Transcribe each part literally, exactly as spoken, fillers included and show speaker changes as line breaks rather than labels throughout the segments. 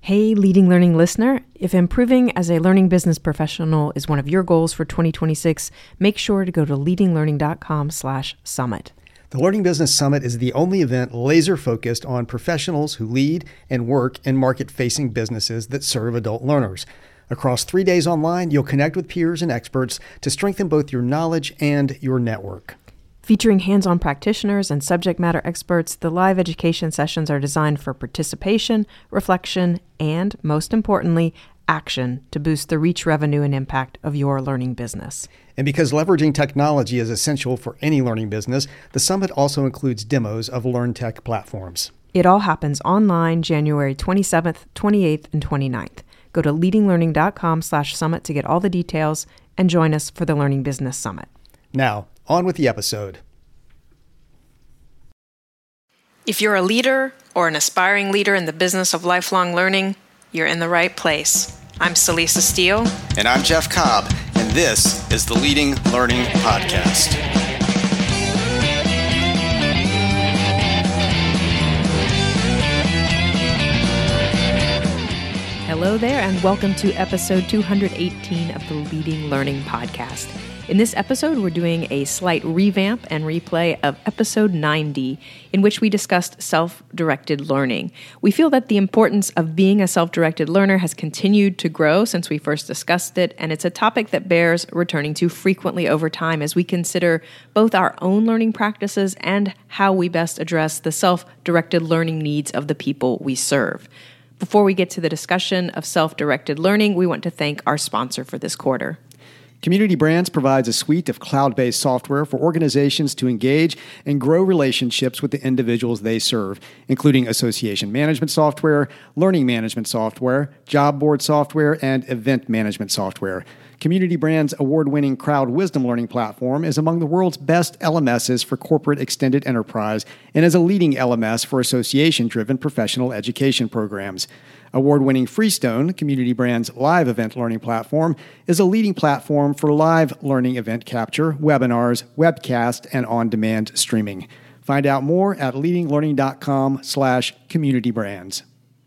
Hey, Leading Learning listener, if improving as a learning business professional is one of your goals for twenty twenty-six, make sure to go to leadinglearning.com slash summit.
The Learning Business Summit is the only event laser-focused on professionals who lead and work in market-facing businesses that serve adult learners. Across three days online, you'll connect with peers and experts to strengthen both your knowledge and your network.
Featuring hands-on practitioners and subject matter experts, the live education sessions are designed for participation, reflection, and, most importantly, action to boost the reach, revenue, and impact of your learning business.
And because leveraging technology is essential for any learning business, the summit also includes demos of LearnTech platforms.
It all happens online January twenty-seventh, twenty-eighth, and twenty-ninth. Go to leadinglearning.com slash summit to get all the details and join us for the Learning Business Summit.
Now, on with the episode.
If you're a leader or an aspiring leader in the business of lifelong learning, you're in the right place. I'm Celisa Steele.
And I'm Jeff Cobb, and this is the Leading Learning Podcast.
Hello there, and welcome to episode two hundred eighteen of the Leading Learning Podcast. In this episode, we're doing a slight revamp and replay of episode ninety, in which we discussed self-directed learning. We feel that the importance of being a self-directed learner has continued to grow since we first discussed it, and it's a topic that bears returning to frequently over time as we consider both our own learning practices and how we best address the self-directed learning needs of the people we serve. Before we get to the discussion of self-directed learning, we want to thank our sponsor for this quarter.
Community Brands provides a suite of cloud-based software for organizations to engage and grow relationships with the individuals they serve, including association management software, learning management software, job board software, and event management software. Community Brands' award-winning Crowd Wisdom Learning Platform is among the world's best L M Ss for corporate extended enterprise and is a leading L M S for association-driven professional education programs. Award-winning Freestone, Community Brands' live event learning platform, is a leading platform for live learning event capture, webinars, webcast, and on-demand streaming. Find out more at leadinglearning.com slash communitybrands.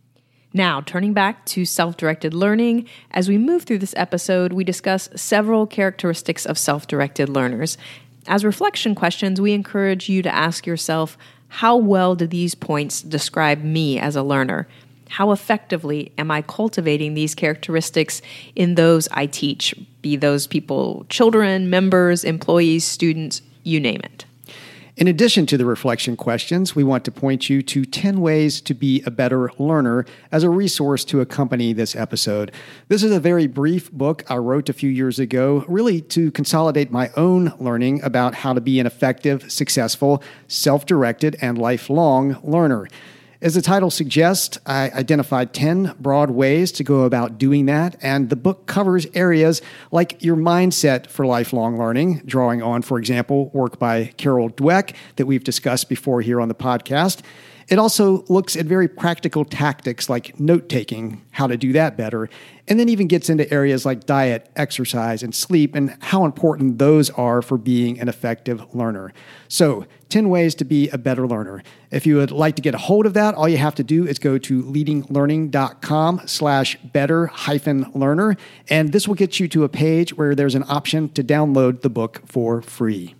Now, turning back to self-directed learning, as we move through this episode, we discuss several characteristics of self-directed learners. As reflection questions, we encourage you to ask yourself, how well do these points describe me as a learner? How effectively am I cultivating these characteristics in those I teach, be those people children, members, employees, students, you name it?
In addition to the reflection questions, we want to point you to ten ways to be a better learner as a resource to accompany this episode. This is a very brief book I wrote a few years ago, really to consolidate my own learning about how to be an effective, successful, self-directed, and lifelong learner. As the title suggests, I identified ten broad ways to go about doing that, and the book covers areas like your mindset for lifelong learning, drawing on, for example, work by Carol Dweck that we've discussed before here on the podcast. It also looks at very practical tactics like note-taking, how to do that better, and then even gets into areas like diet, exercise, and sleep, and how important those are for being an effective learner. So, ten ways to be a better learner. If you would like to get a hold of that, all you have to do is go to leadinglearning.com slash better hyphen learner, and this will get you to a page where there's an option to download the book for free.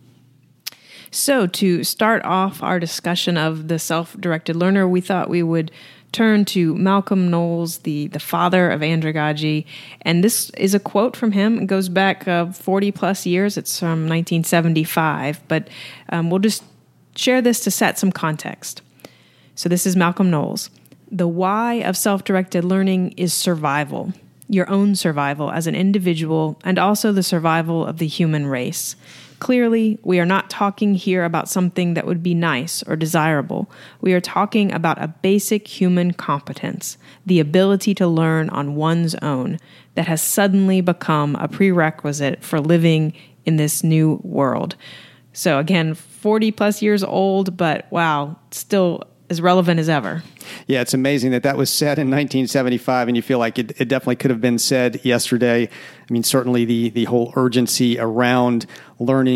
So to start off our discussion of the self-directed learner, we thought we would turn to Malcolm Knowles, the, the father of andragogy. And this is a quote from him. It goes back uh, forty plus years. It's from nineteen seventy-five. But um, we'll just share this to set some context. So this is Malcolm Knowles. The why of self-directed learning is survival, your own survival as an individual, and also the survival of the human race. Clearly, we are not talking here about something that would be nice or desirable. We are talking about a basic human competence, the ability to learn on one's own, that has suddenly become a prerequisite for living in this new world. So again, forty plus years old, but wow, still as relevant as ever.
Yeah, it's amazing that that was said in nineteen seventy-five, and you feel like it, it definitely could have been said yesterday. I mean, certainly the the whole urgency around learning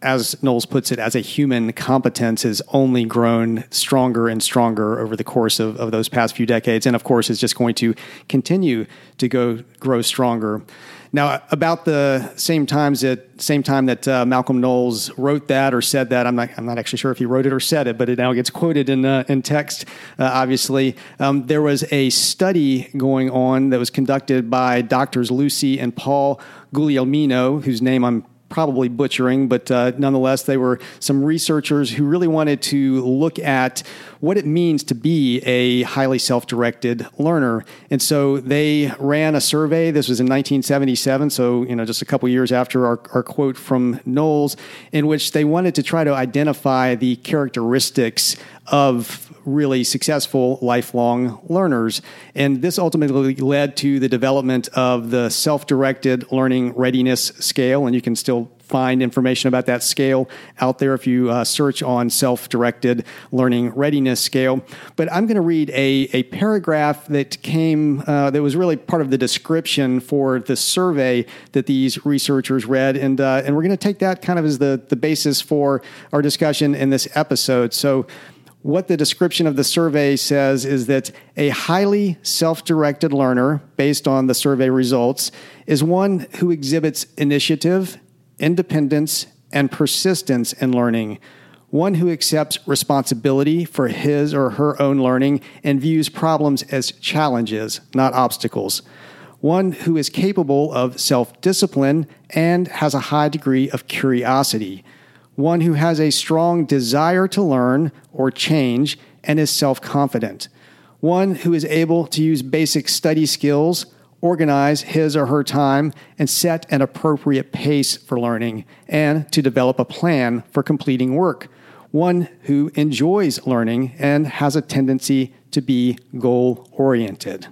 as Knowles puts it, as a human competence has only grown stronger and stronger over the course of, of those past few decades. And of course, is just going to continue to go grow stronger. Now, about the same times that same time that uh, Malcolm Knowles wrote that or said that, I'm not I'm not actually sure if he wrote it or said it, but it now gets quoted in uh, in text. Uh, obviously, um, there was a study going on that was conducted by Doctors Lucy and Paul Guglielmino, whose name I'm probably butchering, but uh, nonetheless, they were some researchers who really wanted to look at what it means to be a highly self-directed learner. And so they ran a survey. This was in nineteen seventy-seven, so you know, just a couple years after our, our quote from Knowles, in which they wanted to try to identify the characteristics of really successful lifelong learners. And this ultimately led to the development of the self-directed learning readiness scale. And you can still find information about that scale out there if you uh, search on self-directed learning readiness scale. But I'm going to read a, a paragraph that came, uh, that was really part of the description for the survey that these researchers read. And, uh, and we're going to take that kind of as the, the basis for our discussion in this episode. So what the description of the survey says is that a highly self-directed learner, based on the survey results, is one who exhibits initiative, independence, and persistence in learning, one who accepts responsibility for his or her own learning and views problems as challenges, not obstacles, one who is capable of self-discipline and has a high degree of curiosity, one who has a strong desire to learn or change and is self-confident, one who is able to use basic study skills, organize his or her time, and set an appropriate pace for learning, and to develop a plan for completing work, one who enjoys learning and has a tendency to be goal-oriented.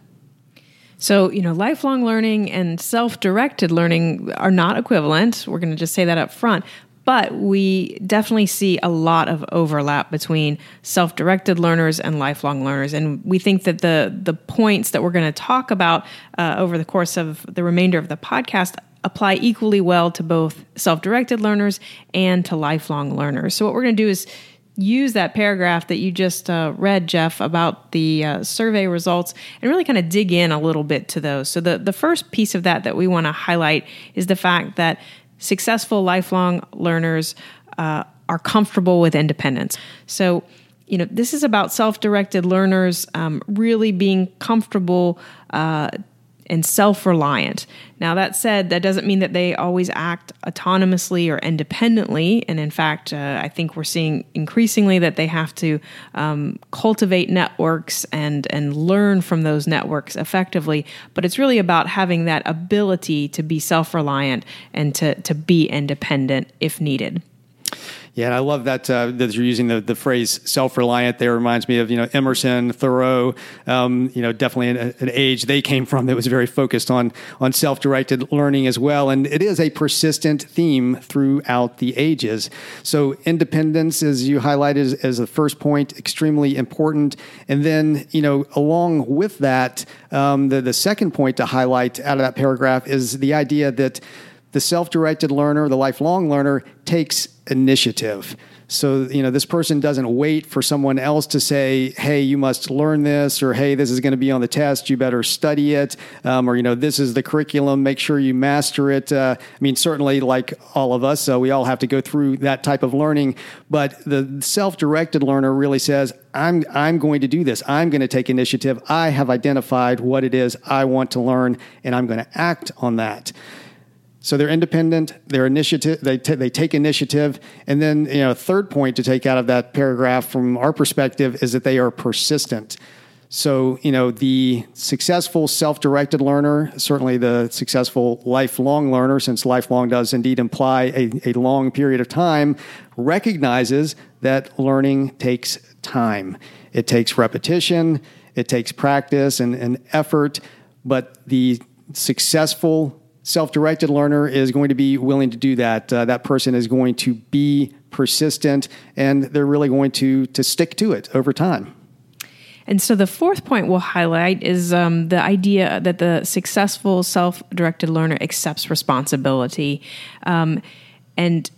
So, you know, lifelong learning and self-directed learning are not equivalent. We're going to just say that up front. But we definitely see a lot of overlap between self-directed learners and lifelong learners. And we think that the the points that we're going to talk about uh, over the course of the remainder of the podcast apply equally well to both self-directed learners and to lifelong learners. So what we're going to do is use that paragraph that you just uh, read, Jeff, about the uh, survey results and really kind of dig in a little bit to those. So the, the first piece of that that we want to highlight is the fact that successful lifelong learners uh, are comfortable with independence. So, you know, this is about self-directed learners um, really being comfortable uh, and self-reliant. Now, that said, that doesn't mean that they always act autonomously or independently. And in fact, uh, I think we're seeing increasingly that they have to um, cultivate networks and, and learn from those networks effectively. But it's really about having that ability to be self-reliant and to, to be independent if needed.
Yeah, and I love that uh, that you're using the, the phrase self-reliant there. Reminds me of, you know, Emerson, Thoreau, um, you know, definitely an, an age they came from that was very focused on, on self-directed learning as well. And it is a persistent theme throughout the ages. So independence, as you highlighted as, as the first point, extremely important. And then, you know, along with that, um, the, the second point to highlight out of that paragraph is the idea that the self-directed learner, the lifelong learner, takes initiative. So, you know, this person doesn't wait for someone else to say, hey, you must learn this, or hey, this is going to be on the test, you better study it, um, or, you know, this is the curriculum, make sure you master it. Uh, I mean, certainly like all of us, so we all have to go through that type of learning. But the self-directed learner really says, I'm, I'm going to do this. I'm going to take initiative. I have identified what it is I want to learn, and I'm going to act on that. So they're independent, they're initiative, they t- they take initiative. And then, you know, third point to take out of that paragraph from our perspective is that they are persistent. So, you know, the successful self-directed learner, certainly the successful lifelong learner, since lifelong does indeed imply a, a long period of time, recognizes that learning takes time. It takes repetition, it takes practice and, and effort, but the successful self-directed learner is going to be willing to do that. Uh, that person is going to be persistent, and they're really going to to stick to it over time.
And so the fourth point we'll highlight is um, the idea that the successful self-directed learner accepts responsibility. Um, and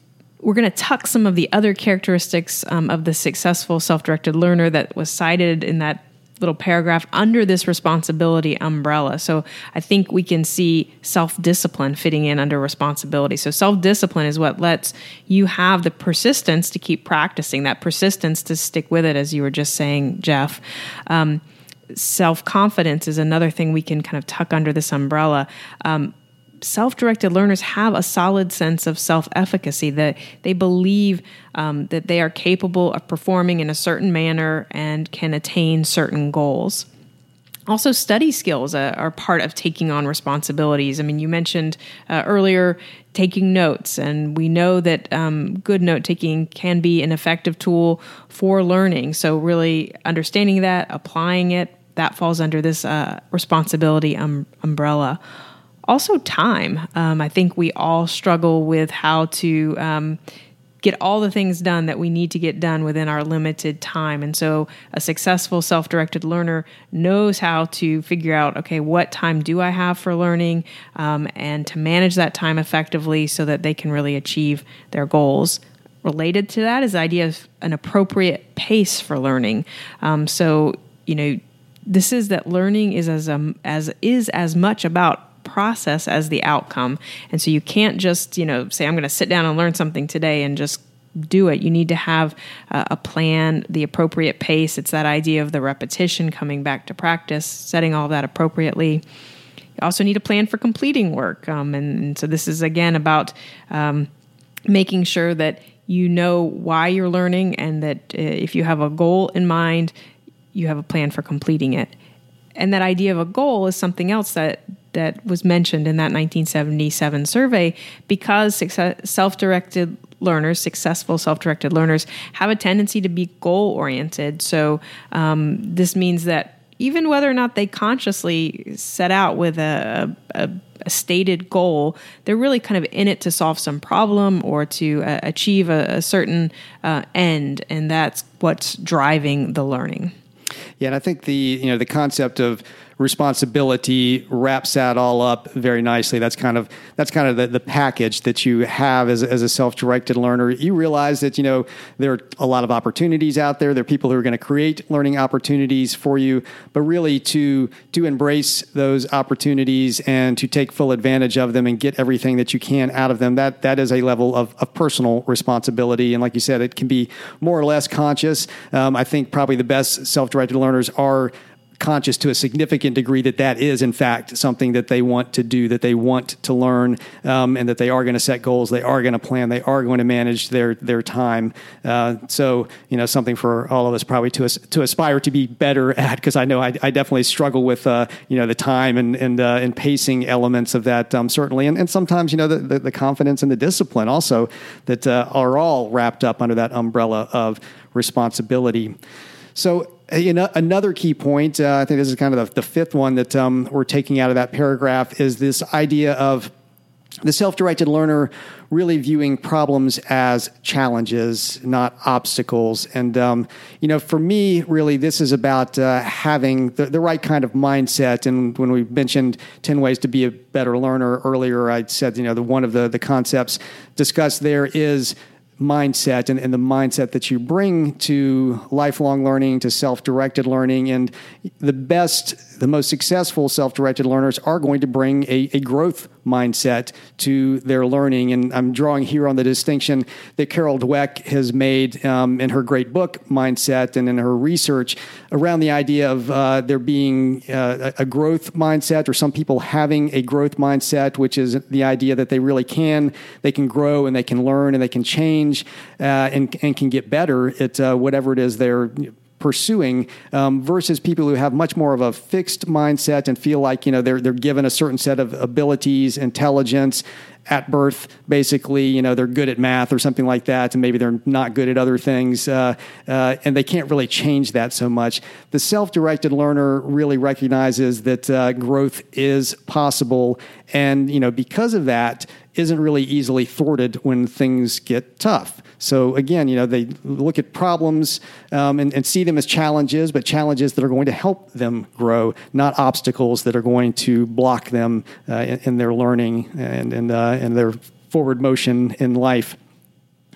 we're going to tuck some of the other characteristics um, of the successful self-directed learner that was cited in that little paragraph under this responsibility umbrella. So I think we can see self-discipline fitting in under responsibility. So self-discipline is what lets you have the persistence to keep practicing, that persistence to stick with it, as you were just saying, Jeff. Um, self-confidence is another thing we can kind of tuck under this umbrella. Um, Self-directed learners have a solid sense of self-efficacy, that they believe um, that they are capable of performing in a certain manner and can attain certain goals. Also, study skills uh, are part of taking on responsibilities. I mean, you mentioned uh, earlier taking notes, and we know that um, good note-taking can be an effective tool for learning. So really understanding that, applying it, that falls under this uh, responsibility um, umbrella. Also, time. Um, I think we all struggle with how to um, get all the things done that we need to get done within our limited time. And so a successful self-directed learner knows how to figure out, okay, what time do I have for learning, um, and to manage that time effectively so that they can really achieve their goals. Related to that is the idea of an appropriate pace for learning. Um, so, you know, this is that learning is as um, as is as much about process as the outcome. And so you can't just, you know, say, I'm going to sit down and learn something today and just do it. You need to have uh, a plan, the appropriate pace. It's that idea of the repetition, coming back to practice, setting all that appropriately. You also need a plan for completing work. Um, and, and so this is, again, about um, making sure that you know why you're learning, and that uh, if you have a goal in mind, you have a plan for completing it. And that idea of a goal is something else that that was mentioned in that nineteen seventy-seven survey, because success, self-directed learners, successful self-directed learners, have a tendency to be goal-oriented. So um, this means that even whether or not they consciously set out with a, a, a stated goal, they're really kind of in it to solve some problem or to uh, achieve a, a certain uh, end, and that's what's driving the learning.
Yeah, and I think the you know the concept of responsibility wraps that all up very nicely. That's kind of that's kind of the, the package that you have as, as a self-directed learner. You realize that, you know, there are a lot of opportunities out there. There are people who are going to create learning opportunities for you, but really to to embrace those opportunities and to take full advantage of them and get everything that you can out of them, that that is a level of, of personal responsibility. And like you said, it can be more or less conscious. Um, I think probably the best self-directed learners are conscious to a significant degree that that is, in fact, something that they want to do, that they want to learn, um, and that they are going to set goals, they are going to plan, they are going to manage their their time. Uh, so, you know, something for all of us probably to to aspire to be better at, because I know I, I definitely struggle with, uh, you know, the time and and uh, and pacing elements of that, um, certainly, and, and sometimes, you know, the, the, the confidence and the discipline also that uh, are all wrapped up under that umbrella of responsibility. So, you know, another key point, uh, I think this is kind of the, the fifth one that um, we're taking out of that paragraph, is this idea of the self-directed learner really viewing problems as challenges, not obstacles. And, um, you know, for me, really, this is about uh, having the, the right kind of mindset. And when we mentioned ten ways to be a better learner earlier, I said, you know, the one of the, the concepts discussed there is mindset, and, and the mindset that you bring to lifelong learning, to self-directed learning. And the best, the most successful self-directed learners are going to bring a, a growth mindset to their learning. And I'm drawing here on the distinction that Carol Dweck has made um, in her great book, Mindset, and in her research around the idea of uh, there being uh, a growth mindset, or some people having a growth mindset, which is the idea that they really can, they can grow and they can learn and they can change uh, and, and can get better at uh, whatever it is they're pursuing, um, versus people who have much more of a fixed mindset and feel like, you know, they're they're given a certain set of abilities, intelligence at birth. Basically, you know, they're good at math or something like that, and maybe they're not good at other things, uh, uh, and they can't really change that so much. The self-directed learner really recognizes that uh, growth is possible, and, you know, because of that, isn't really easily thwarted when things get tough. So again, you know, they look at problems um, and, and see them as challenges, but challenges that are going to help them grow, not obstacles that are going to block them uh, in, in their learning and and, uh, and their forward motion in life.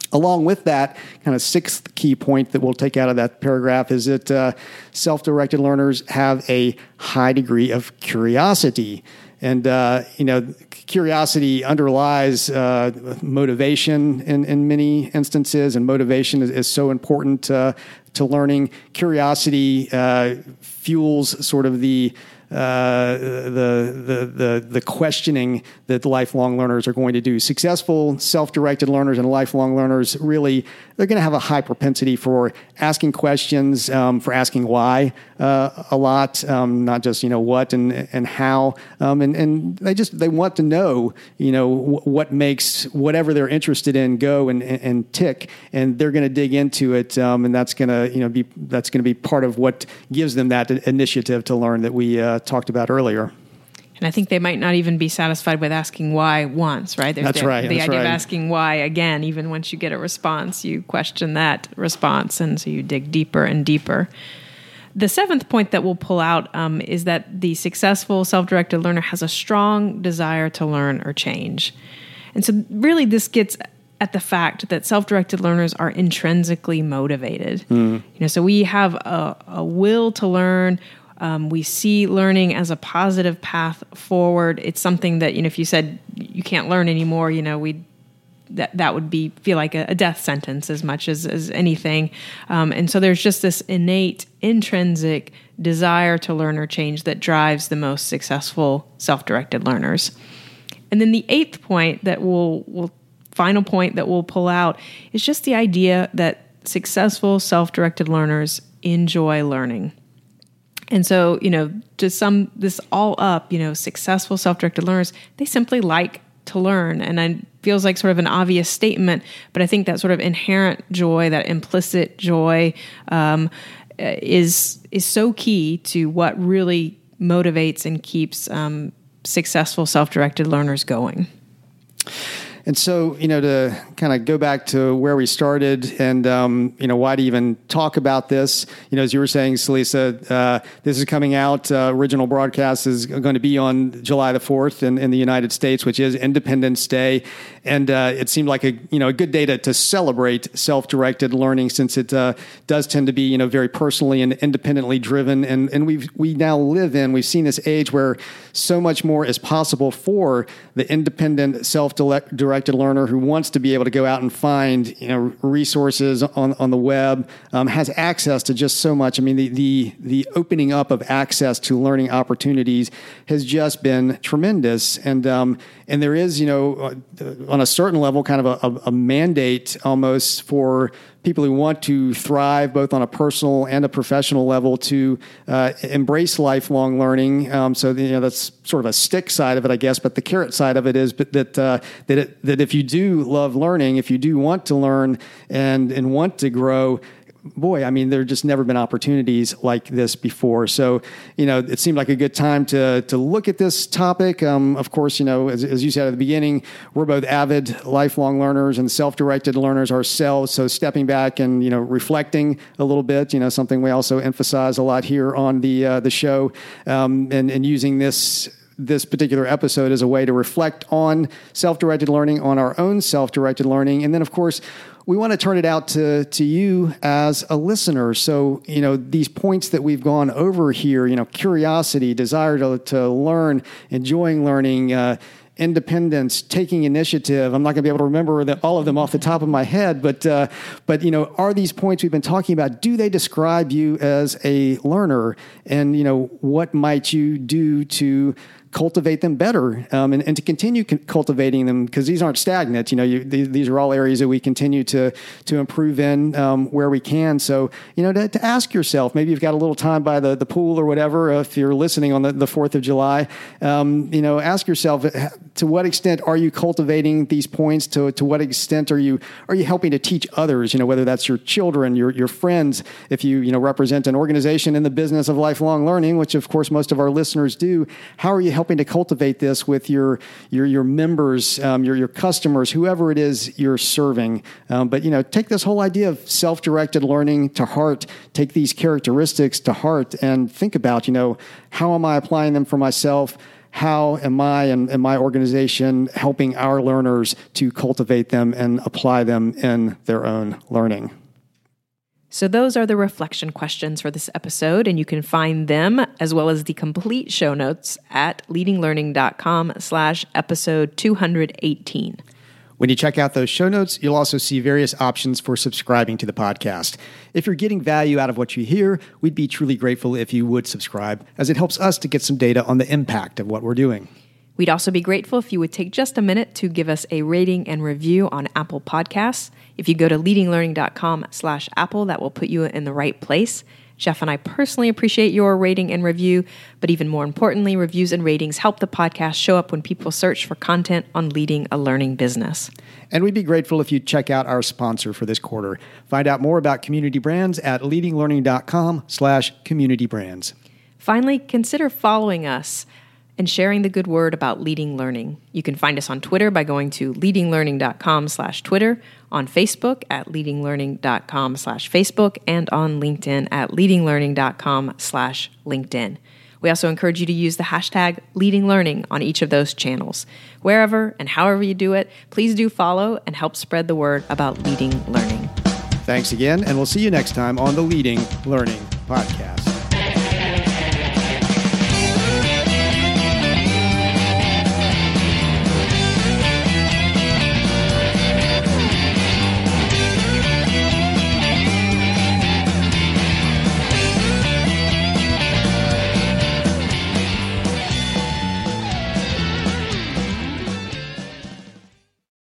Along with that, kind of sixth key point that we'll take out of that paragraph is that uh, self-directed learners have a high degree of curiosity. And, uh, you know, curiosity underlies uh, motivation in, in many instances, and motivation is, is so important uh, to learning. Curiosity uh, fuels sort of the Uh, the, the the the questioning that the lifelong learners are going to do. Successful self-directed learners and lifelong learners, really, they're going to have a high propensity for asking questions, um, for asking why uh, a lot, um, not just, you know, what and and how, um, and and they just they want to know, you know, w- what makes whatever they're interested in go and and, and tick, and they're going to dig into it, um, and that's going to you know be that's going to be part of what gives them that initiative to learn that we uh, talked about earlier.
And I think they might not even be satisfied with asking why once, right? There's
that's
the,
right.
The
that's
idea
right.
of asking why again, even once you get a response, you question that response, and so you dig deeper and deeper. The seventh point that we'll pull out um, is that the successful self-directed learner has a strong desire to learn or change. And so really this gets at the fact that self-directed learners are intrinsically motivated. Mm. You know, so we have a, a will to learn. Um, we see learning as a positive path forward. It's something that, you know, if you said you can't learn anymore, you know, we that that would be feel like a, a death sentence as much as, as anything. Um, and so there's just this innate, intrinsic desire to learn or change that drives the most successful self-directed learners. And then the eighth point that we'll, we'll final point that we'll pull out is just the idea that successful self-directed learners enjoy learning. And so, you know, to sum this all up, you know, successful self-directed learners, they simply like to learn. And it feels like sort of an obvious statement, but I think that sort of inherent joy, that implicit joy, um, is is so key to what really motivates and keeps um, successful self-directed learners going.
And so, you know, to kind of go back to where we started and, um, you know, why to even talk about this, you know, as you were saying, Celisa, uh, this is coming out, uh, original broadcast is going to be on July the fourth in, in the United States, which is Independence Day. And uh, it seemed like a, you know, a good day to, to celebrate self-directed learning, since it uh, does tend to be, you know, very personally and independently driven. And, and we've, we now live in, we've seen this age where so much more is possible for the independent self-directed learner who wants to be able to go out and find, you know, resources on, on the web, um, has access to just so much. I mean, the, the, the opening up of access to learning opportunities has just been tremendous. And, um, and there is, you know, on a certain level, kind of a, a, a mandate almost for people who want to thrive both on a personal and a professional level to uh, embrace lifelong learning. Um, so, you know, that's sort of a stick side of it, I guess, but the carrot side of it is but that uh, that it, that if you do love learning, if you do want to learn and and want to grow, boy, I mean, there just never been opportunities like this before. So, you know, it seemed like a good time to to look at this topic. Um, of course, you know, as, as you said at the beginning, we're both avid lifelong learners and self-directed learners ourselves. So stepping back and, you know, reflecting a little bit, you know, something we also emphasize a lot here on the uh, the show, um, and, and using this this particular episode as a way to reflect on self-directed learning, on our own self-directed learning. And then, of course, we want to turn it out to, to you as a listener. So, you know, these points that we've gone over here, you know, curiosity, desire to, to learn, enjoying learning, uh, independence, taking initiative. I'm not going to be able to remember the, all of them off the top of my head, but, uh, but, you know, are these points we've been talking about, do they describe you as a learner? And, you know, what might you do to cultivate them better, um, and, and to continue c- cultivating them, because these aren't stagnant. You know, you, these, these are all areas that we continue to to improve in um, where we can. So, you know, to, to ask yourself, maybe you've got a little time by the, the pool or whatever, if you're listening on the, the fourth of July, um, you know, ask yourself, to what extent are you cultivating these points? To to what extent are you are you helping to teach others? You know, whether that's your children, your your friends, if you, you know, represent an organization in the business of lifelong learning, which of course most of our listeners do, how are you helping to cultivate this with your your your members, um, your your customers, whoever it is you're serving? Um, but, you know, take this whole idea of self-directed learning to heart. Take these characteristics to heart and think about, you know, how am I applying them for myself? how am I and, and my organization helping our learners to cultivate them and apply them in their own learning?
So those are the reflection questions for this episode, and you can find them as well as the complete show notes at leadinglearning.com slash episode 218.
When you check out those show notes, you'll also see various options for subscribing to the podcast. If you're getting value out of what you hear, we'd be truly grateful if you would subscribe, as it helps us to get some data on the impact of what we're doing.
We'd also be grateful if you would take just a minute to give us a rating and review on Apple Podcasts. If you go to leadinglearning.com slash Apple, that will put you in the right place. Jeff and I personally appreciate your rating and review, but even more importantly, reviews and ratings help the podcast show up when people search for content on leading a learning business.
And we'd be grateful if you'd check out our sponsor for this quarter. Find out more about Community Brands at leadinglearning.com slash community brands.
Finally, consider following us and sharing the good word about Leading Learning. You can find us on Twitter by going to leadinglearning.com slash Twitter, on Facebook at leadinglearning.com slash Facebook, and on LinkedIn at leadinglearning.com slash LinkedIn. We also encourage you to use the hashtag Leading Learning on each of those channels. Wherever and however you do it, please do follow and help spread the word about Leading Learning.
Thanks again, and we'll see you next time on the Leading Learning Podcast.